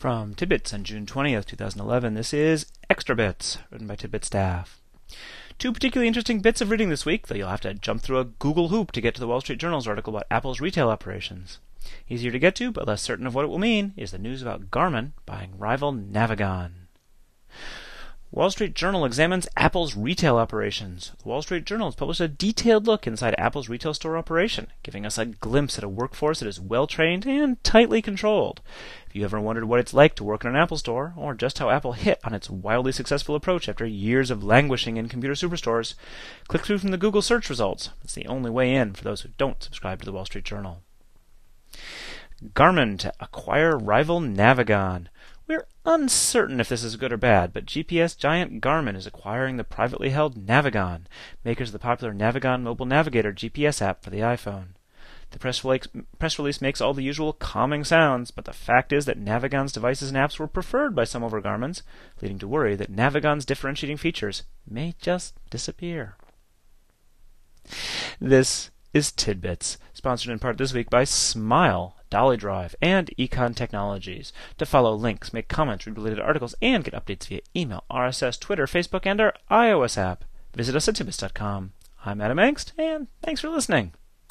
From Tidbits on June 20th, 2011, this is Extra Bits, written by Tidbit staff. Two particularly interesting bits of reading this week, though you'll have to jump through a Google hoop to get to the Wall Street Journal's article about Apple's retail operations. Easier to get to, but less certain of what it will mean, is the news about Garmin buying rival Navigon. Wall Street Journal examines Apple's retail operations. The Wall Street Journal has published a detailed look inside Apple's retail store operation, giving us a glimpse at a workforce that is well-trained and tightly controlled. If you ever wondered what it's like to work in an Apple store, or just how Apple hit on its wildly successful approach after years of languishing in computer superstores, click through from the Google search results. It's the only way in for those who don't subscribe to the Wall Street Journal. Garmin to acquire rival Navigon. We're uncertain if this is good or bad, but GPS giant Garmin is acquiring the privately held Navigon, makers of the popular Navigon Mobile Navigator GPS app for the iPhone. The press release makes all the usual calming sounds, but the fact is that Navigon's devices and apps were preferred by some over Garmin's, leading to worry that Navigon's differentiating features may just disappear. This is Tidbits, sponsored in part this week by Smile, Dolly Drive, and Econ Technologies. To follow links, make comments, read related articles, and get updates via email, RSS, Twitter, Facebook, and our iOS app, visit us at tidbits.com. I'm Adam Engst, and thanks for listening.